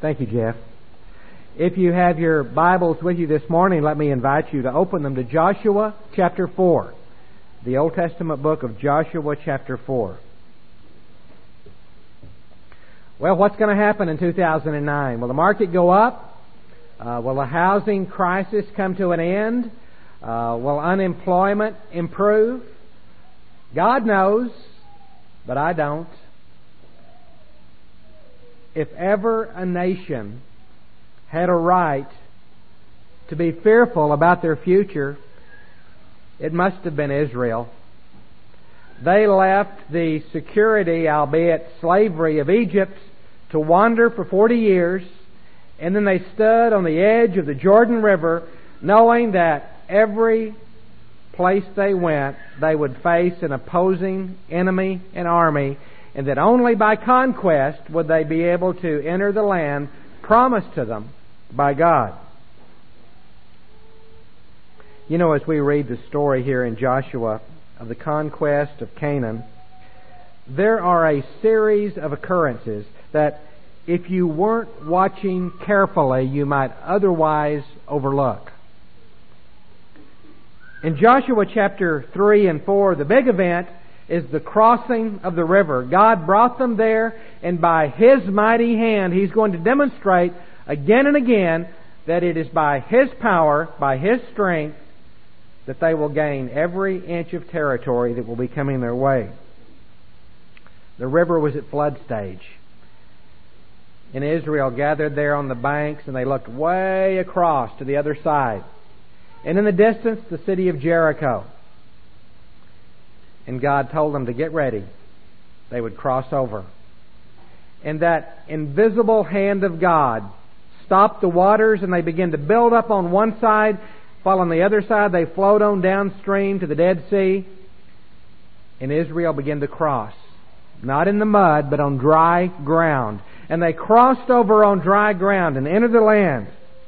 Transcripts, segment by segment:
Thank you, Jeff. If you have your Bibles with you this morning, let me invite you to open them to Joshua chapter 4, the Old Testament book of Joshua chapter 4. Well, what's going to happen in 2009? Will the market go up? Will the housing crisis come to an end? Will unemployment improve? God knows, but I don't. If ever a nation had a right to be fearful about their future, it must have been Israel. They left the security, albeit slavery, of Egypt to wander for 40 years, and then they stood on the edge of the Jordan River, knowing that every place they went, they would face an opposing enemy and army, and that only by conquest would they be able to enter the land promised to them by God. You know, as we read the story here in Joshua of the conquest of Canaan, there are a series of occurrences that if you weren't watching carefully, you might otherwise overlook. In Joshua chapter 3 and 4, the big event is the crossing of the river. God brought them there, and by His mighty hand, He's going to demonstrate again and again that it is by His power, by His strength, that they will gain every inch of territory that will be coming their way. The river was at flood stage. And Israel gathered there on the banks, and they looked way across to the other side. And in the distance, the city of Jericho. And God told them to get ready. They would cross over. And that invisible hand of God stopped the waters, and they began to build up on one side, while on the other side they flowed on downstream to the Dead Sea. And Israel began to cross. Not in the mud, but on dry ground. And they crossed over on dry ground and entered the land.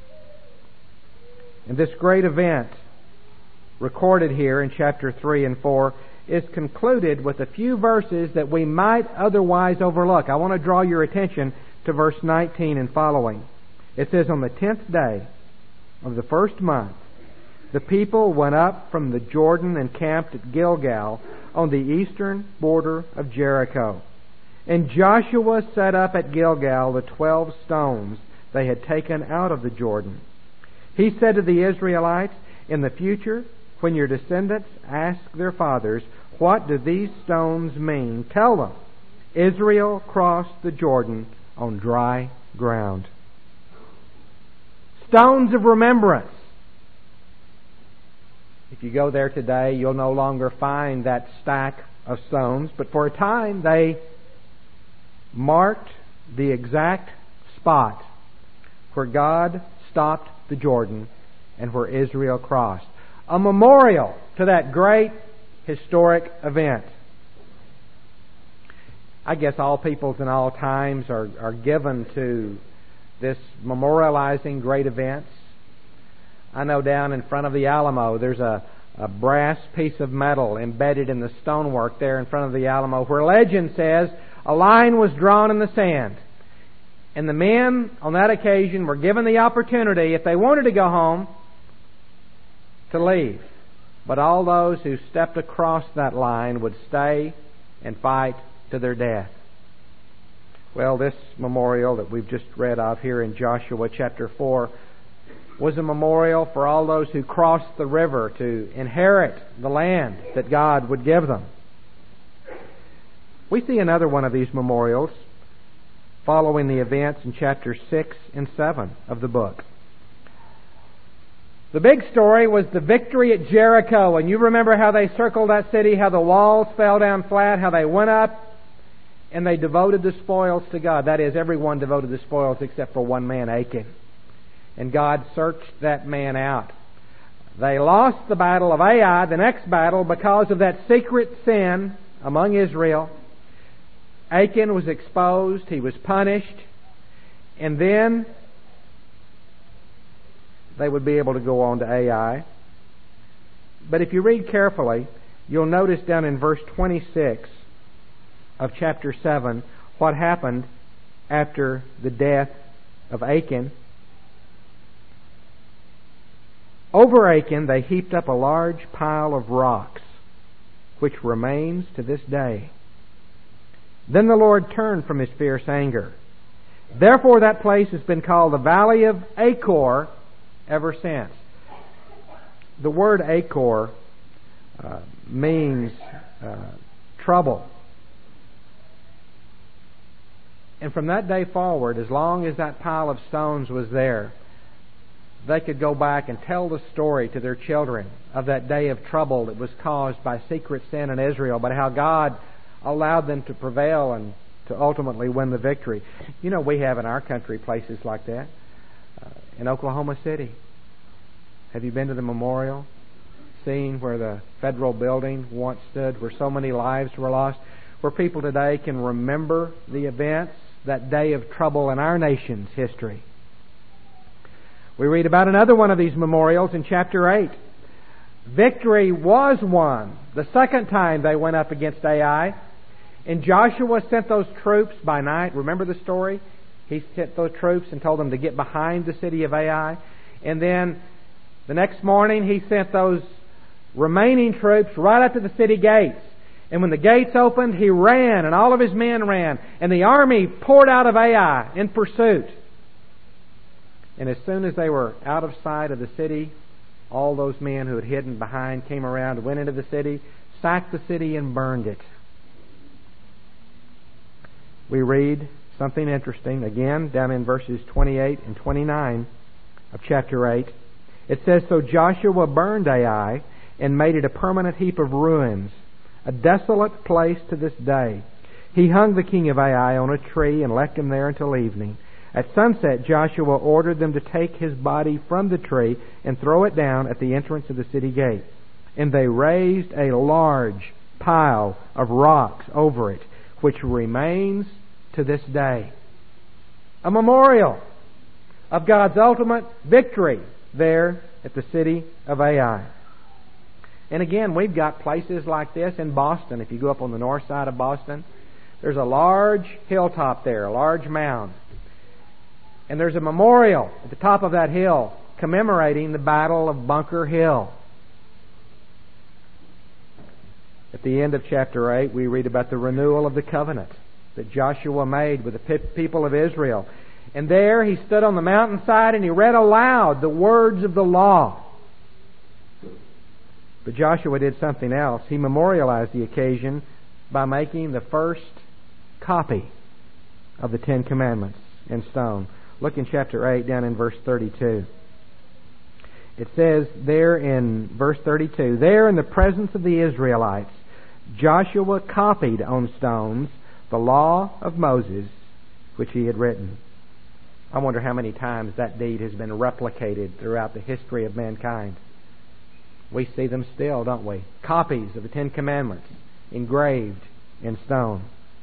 And this great event, recorded here in chapter 3 and 4, is concluded with a few verses that we might otherwise overlook. I want to draw your attention to verse 19 and following. It says, "On the 10th day of the first month, the people went up from the Jordan and camped at Gilgal on the eastern border of Jericho. And Joshua set up at Gilgal the 12 stones they had taken out of the Jordan. He said to the Israelites, 'In the future, when your descendants ask their fathers, what do these stones mean? Tell them, Israel crossed the Jordan on dry ground.'" Stones of remembrance. If you go there today, you'll no longer find that stack of stones, but for a time they marked the exact spot where God stopped the Jordan and where Israel crossed. A memorial to that great historic event. I guess all peoples in all times are given to this memorializing great events. I know down in front of the Alamo there's a brass piece of metal embedded in the stonework there in front of the Alamo where legend says a line was drawn in the sand. And the men on that occasion were given the opportunity, if they wanted to go home, to leave. But all those who stepped across that line would stay and fight to their death. Well, this memorial that we've just read of here in Joshua chapter 4 was a memorial for all those who crossed the river to inherit the land that God would give them. We see another one of these memorials following the events in chapters 6 and 7 of the book. The big story was the victory at Jericho, and you remember how they circled that city, how the walls fell down flat, how they went up and they devoted the spoils to God. That is, everyone devoted the spoils except for one man, Achan. And God searched that man out. They lost the battle of Ai, the next battle, because of that secret sin among Israel. Achan was exposed, he was punished, and then they would be able to go on to Ai. But if you read carefully, you'll notice down in verse 26 of chapter 7 what happened after the death of Achan. Over Achan they heaped up a large pile of rocks, which remains to this day. Then the Lord turned from His fierce anger. Therefore that place has been called the Valley of Achor ever since. The word Achor means trouble. And from that day forward, as long as that pile of stones was there, they could go back and tell the story to their children of that day of trouble that was caused by secret sin in Israel, but how God allowed them to prevail and to ultimately win the victory. You know, we have in our country places like that. In Oklahoma City, have you been to the memorial? Seen where the federal building once stood, where so many lives were lost, where people today can remember the events, that day of trouble in our nation's history. We read about another one of these memorials in chapter 8. Victory was won the second time they went up against Ai. And Joshua sent those troops by night. Remember the story? He sent those troops and told them to get behind the city of Ai. And then the next morning he sent those remaining troops right up to the city gates. And when the gates opened, he ran, and all of his men ran. And the army poured out of Ai in pursuit. And as soon as they were out of sight of the city, all those men who had hidden behind came around, went into the city, sacked the city, and burned it. We read something interesting again down in verses 28 and 29 of chapter 8. It says, So Joshua burned Ai and made it a permanent heap of ruins, a desolate place to this day. He hung the king of Ai on a tree and left him there until evening. At sunset, Joshua ordered them to take his body from the tree and throw it down at the entrance of the city gate. And they raised a large pile of rocks over it, which remains to this day. A memorial of God's ultimate victory there at the city of Ai. And again, we've got places like this in Boston. If you go up on the north side of Boston, there's a large hilltop there, a large mound. And there's a memorial at the top of that hill commemorating the Battle of Bunker Hill. At the end of chapter 8, we read about the renewal of the covenant that Joshua made with the people of Israel. And there he stood on the mountainside and he read aloud the words of the law. But Joshua did something else. He memorialized the occasion by making the first copy of the Ten Commandments in stone. Look in chapter 8 down in verse 32. It says there in verse 32, There in the presence of the Israelites, Joshua copied on stones the law of Moses, which he had written. I wonder how many times that deed has been replicated throughout the history of mankind. We see them still, don't we? Copies of the Ten Commandments engraved in stone.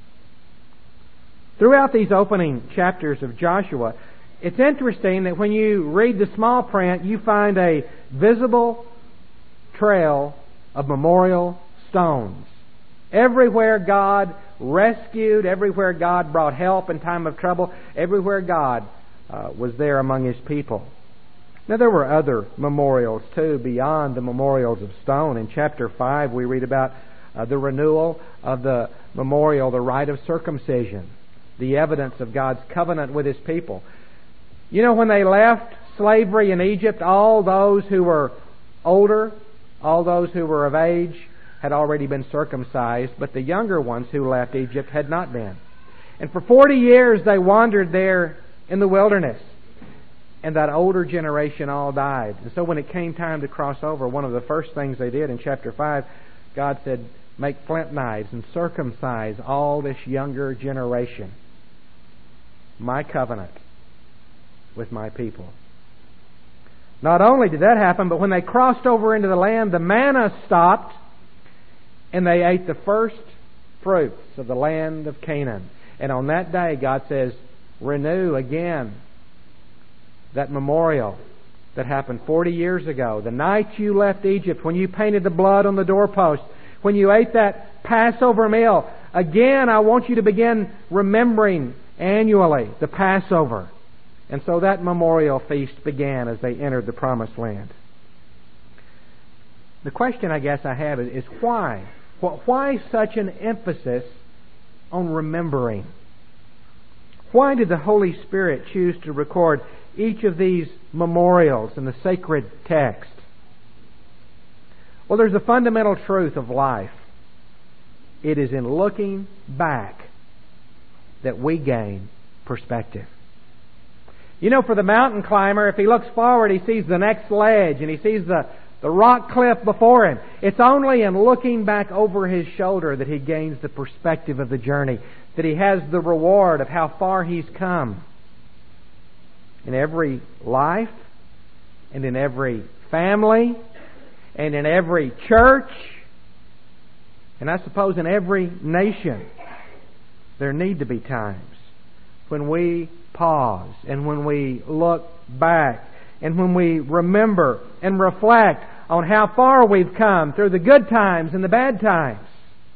Throughout these opening chapters of Joshua, it's interesting that when you read the small print, you find a visible trail of memorial stones. Everywhere God rescued, everywhere God brought help in time of trouble, everywhere God was there among His people. Now there were other memorials too beyond the memorials of stone. In chapter 5 we read about the renewal of the memorial, the rite of circumcision, the evidence of God's covenant with His people. You know, when they left slavery in Egypt, all those who were older, all those who were of age, had already been circumcised, but the younger ones who left Egypt had not been. And for 40 years they wandered there in the wilderness. And that older generation all died. And so when it came time to cross over, one of the first things they did in chapter 5, God said, make flint knives and circumcise all this younger generation. My covenant with my people. Not only did that happen, but when they crossed over into the land, the manna stopped, and they ate the first fruits of the land of Canaan. And on that day, God says, renew again that memorial that happened 40 years ago. The night you left Egypt, when you painted the blood on the doorpost, when you ate that Passover meal, again I want you to begin remembering annually the Passover And so that memorial feast began as they entered the Promised Land. The question I guess I have is why? Why such an emphasis on remembering? Why did the Holy Spirit choose to record each of these memorials in the sacred text? Well, there's a fundamental truth of life. It is in looking back that we gain perspective. You know, for the mountain climber, if he looks forward, he sees the next ledge and he sees the rock cliff before him. It's only in looking back over his shoulder that he gains the perspective of the journey, that he has the reward of how far he's come. In every life, and in every family, and in every church, and I suppose in every nation, there need to be times when we pause and when we look back and when we remember and reflect on how far we've come through the good times and the bad times.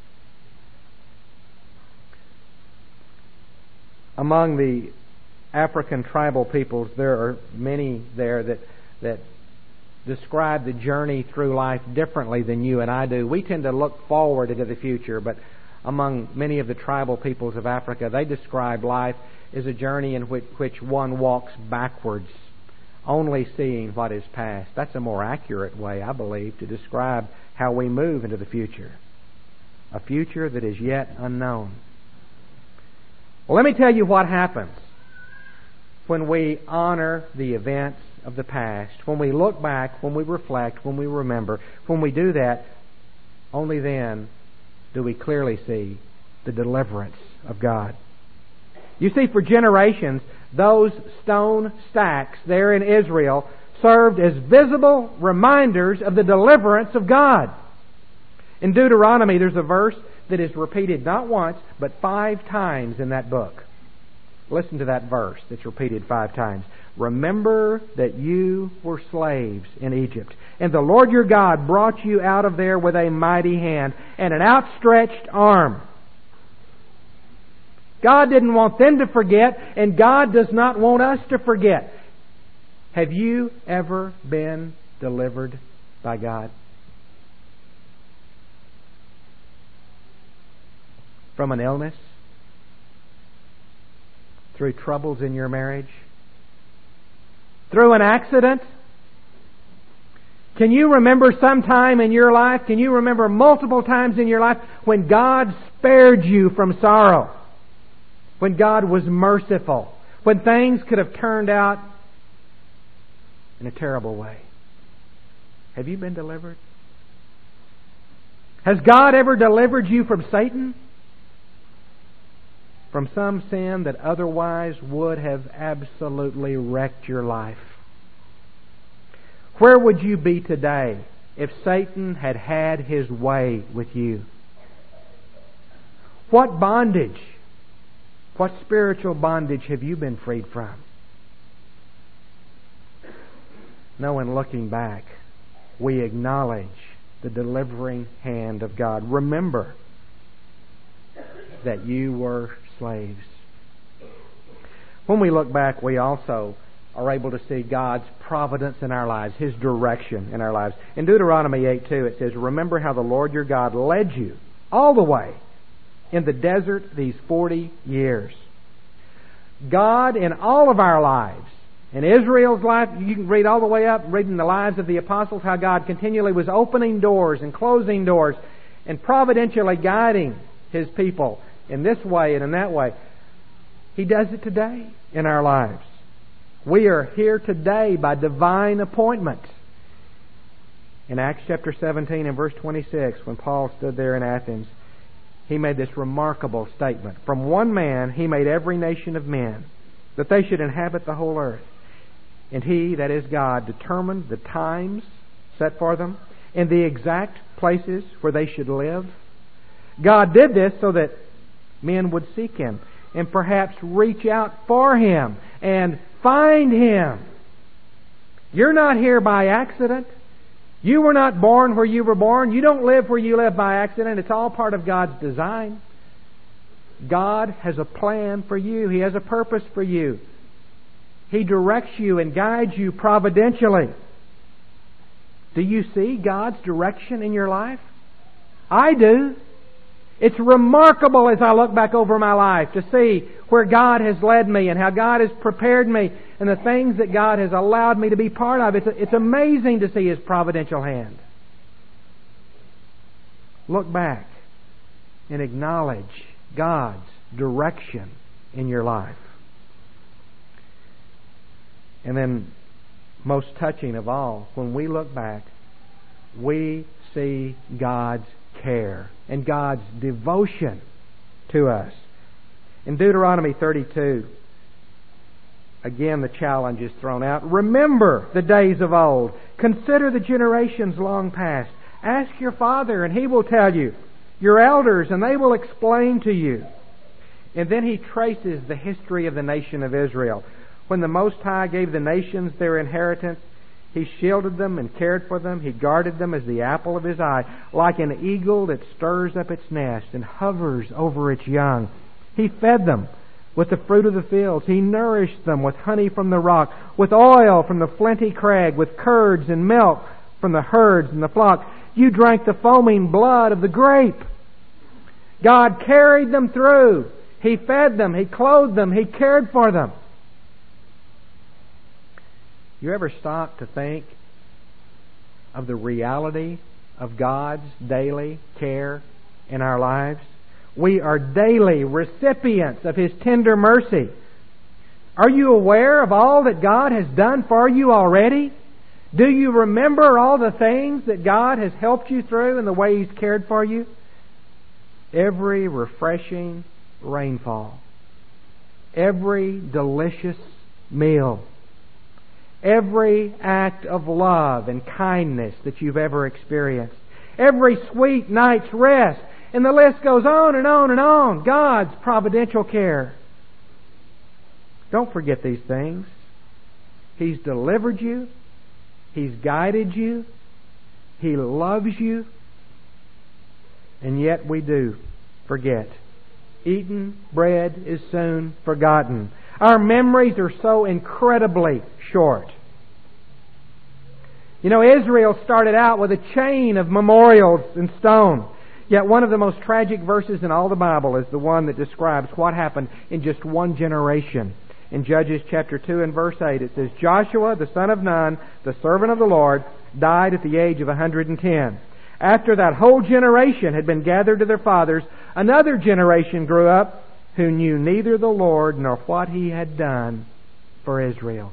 Among the African tribal peoples, there are many there that describe the journey through life differently than you and I do. We tend to look forward into the future, but among many of the tribal peoples of Africa, they describe life as a journey in which one walks backwards, only seeing what is past. That's a more accurate way, I believe, to describe how we move into the future. A future that is yet unknown. Well, let me tell you what happens when we honor the events of the past, when we look back, when we reflect, when we remember. When we do that, only then do we clearly see the deliverance of God. You see, for generations, those stone stacks there in Israel served as visible reminders of the deliverance of God. In Deuteronomy, there's a verse that is repeated not once, but 5 times in that book. Listen to that verse that's repeated 5 times. Remember that you were slaves in Egypt, and the Lord your God brought you out of there with a mighty hand and an outstretched arm. God didn't want them to forget, and God does not want us to forget. Have you ever been delivered by God? From an illness? Through troubles in your marriage? Through an accident? Can you remember some time in your life, can you remember multiple times in your life when God spared you from sorrow? When God was merciful? When things could have turned out in a terrible way? Have you been delivered? Has God ever delivered you from Satan? From some sin that otherwise would have absolutely wrecked your life? Where would you be today if Satan had had his way with you? What bondage, what spiritual bondage have you been freed from? No, in looking back, we acknowledge the delivering hand of God. Remember that you were slaves. When we look back, we also are able to see God's providence in our lives, His direction in our lives. In Deuteronomy 8:2 it says, remember how the Lord your God led you all the way in the desert these 40 years. God in all of our lives, in Israel's life, you can read all the way up, reading the lives of the apostles, how God continually was opening doors and closing doors and providentially guiding His people in this way and in that way. He does it today in our lives. We are here today by divine appointment. In Acts chapter 17 and verse 26, when Paul stood there in Athens, he made this remarkable statement. From one man He made every nation of men, that they should inhabit the whole earth. And He, that is God, determined the times set for them and the exact places where they should live. God did this so that men would seek Him and perhaps reach out for Him and find Him. You're not here by accident. You were not born where you were born. You don't live where you live by accident. It's all part of God's design. God has a plan for you. He has a purpose for you. He directs you and guides you providentially. Do you see God's direction in your life? I do. It's remarkable as I look back over my life to see where God has led me and how God has prepared me and the things that God has allowed me to be part of. It's amazing to see His providential hand. Look back and acknowledge God's direction in your life. And then, most touching of all, when we look back, we see God's care and God's devotion to us. In Deuteronomy 32, again the challenge is thrown out. Remember the days of old. Consider the generations long past. Ask your father and he will tell you. Your elders and they will explain to you. And then he traces the history of the nation of Israel. When the Most High gave the nations their inheritance, He shielded them and cared for them. He guarded them as the apple of His eye, like an eagle that stirs up its nest and hovers over its young. He fed them with the fruit of the fields. He nourished them with honey from the rock, with oil from the flinty crag, with curds and milk from the herds and the flock. You drank the foaming blood of the grape. God carried them through. He fed them. He clothed them. He cared for them. You ever stop to think of the reality of God's daily care in our lives? We are daily recipients of His tender mercy. Are you aware of all that God has done for you already? Do you remember all the things that God has helped you through and the way He's cared for you? Every refreshing rainfall, every delicious meal, every act of love and kindness that you've ever experienced, every sweet night's rest, and the list goes on and on and on. God's providential care. Don't forget these things. He's delivered you. He's guided you. He loves you. And yet we do forget. Eaten bread is soon forgotten. Our memories are so incredibly short. You know, Israel started out with a chain of memorials in stone. Yet one of the most tragic verses in all the Bible is the one that describes what happened in just one generation. In Judges chapter 2 and verse 8 it says, Joshua, the son of Nun, the servant of the Lord, died at the age of 110. After that whole generation had been gathered to their fathers, another generation grew up who knew neither the Lord nor what He had done for Israel.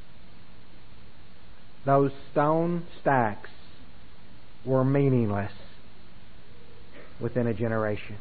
Those stone stacks were meaningless within a generation.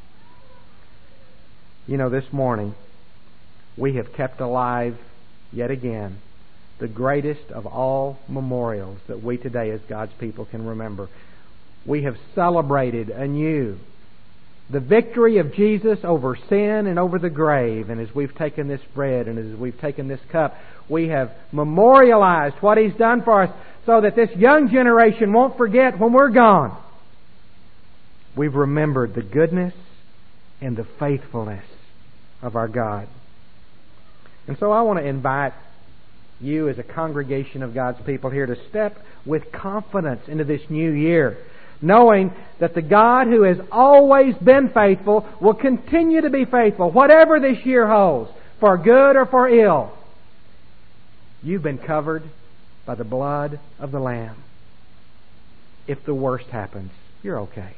You know, this morning we have kept alive yet again the greatest of all memorials that we today as God's people can remember. We have celebrated anew the victory of Jesus over sin and over the grave. And as we've taken this bread and as we've taken this cup, we have memorialized what He's done for us so that this young generation won't forget when we're gone. We've remembered the goodness and the faithfulness of our God. And so I want to invite you as a congregation of God's people here to step with confidence into this new year, knowing that the God who has always been faithful will continue to be faithful, whatever this year holds, for good or for ill. You've been covered by the blood of the Lamb. If the worst happens, you're okay.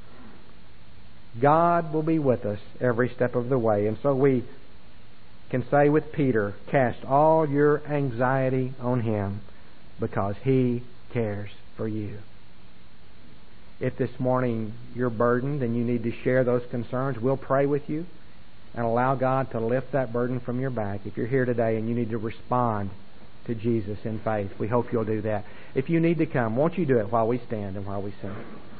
God will be with us every step of the way. And so we can say with Peter, cast all your anxiety on Him because He cares for you. If this morning you're burdened and you need to share those concerns, we'll pray with you and allow God to lift that burden from your back. If you're here today and you need to respond to Jesus in faith, we hope you'll do that. If you need to come, won't you do it while we stand and while we sing?